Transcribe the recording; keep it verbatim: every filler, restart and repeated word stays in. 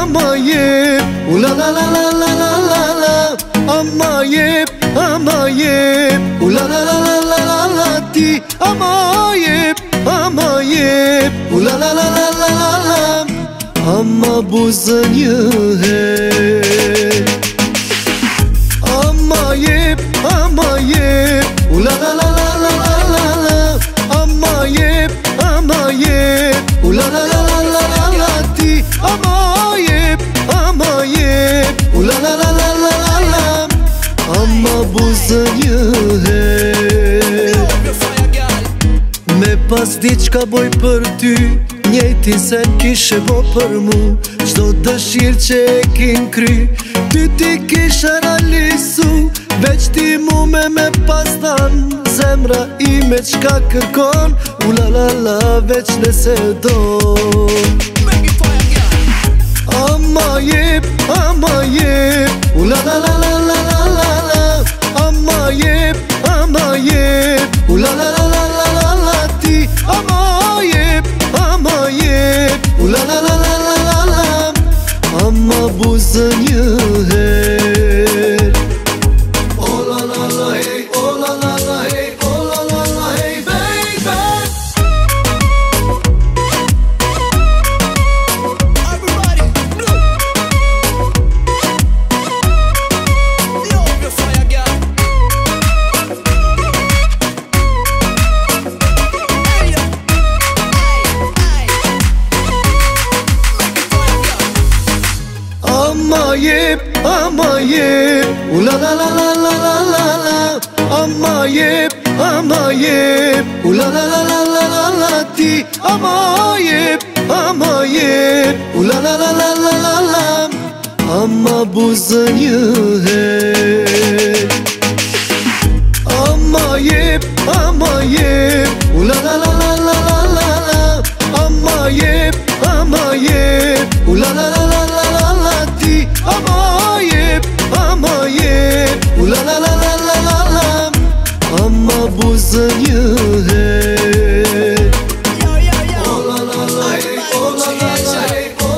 ama ye, ula la la la la la la la, ama ye, ama ye, ula la la la la la la ti, ama ye, ama ye, ula la la la la la la, ama buzanı he. Ama ye, ama ye, ula la la la la la la la, ama ye, ama ye, ula la la la la la la ti, ama ye, ama ye, ula la la la la la la, ama buzanı he. Me pas diçka boj për ty, njejtin sen kishe vo për mu, qdo dëshirë që e kin kry, ty ti kishe realizu, veç ti mu me me pas dan, zemra ime qka kërkon, u la la la veç nëse do. Ama jep, ama jep, u la la la la la la la la, ama jep, ama jep, u la la la la la la la ti, ama jep, ama jep, u la la la la la la la, ama buzanı he. Oh la la la hey, oh la la la hey, oh la la la hey baby. Everybody, love your fire, girl. Hey, yo. Hey, hey. Make it fire, girl. Ama yep, ama yep, u la la la la la la la la, ama yep, ama yep, u la la la la la la la ti, ama yep, ama yep, u la la la la la la la, ama buzanı he. Ama yep, ama yep, u la la la la la la la la, ama yep, ama yep, u la la la la la la la ti, ama yep, ama yep, u la la la la la la la, ama buzanı he. Yo, yo, yo. Oh la la la hey, oh la la la hey, oh